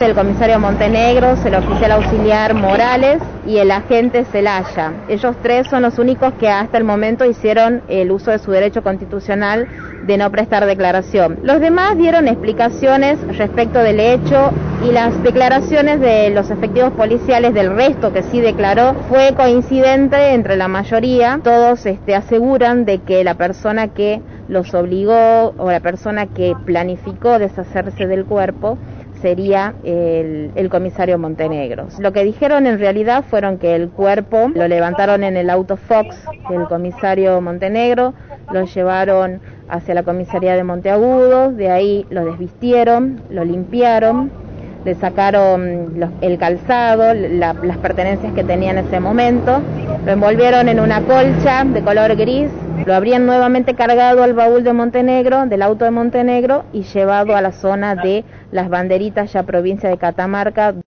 el comisario Montenegros, el oficial auxiliar Morales y el agente Celaya. Ellos tres son los únicos que hasta el momento hicieron el uso de su derecho constitucional de no prestar declaración. Los demás dieron explicaciones respecto del hecho y las declaraciones de los efectivos policiales del resto que sí declaró fue coincidente entre la mayoría. Todos aseguran de que la persona que los obligó o la persona que planificó deshacerse del cuerpo sería el comisario Montenegros. Lo que dijeron en realidad fueron que el cuerpo lo levantaron en el auto Fox del comisario Montenegro, lo llevaron hacia la comisaría de Monteagudos, de ahí lo desvistieron, lo limpiaron, le sacaron el calzado, las pertenencias que tenía en ese momento, lo envolvieron en una colcha de color gris, lo habrían nuevamente cargado al baúl de Montenegro, del auto de Montenegro, y llevado a la zona de Las Banderitas, ya provincia de Catamarca.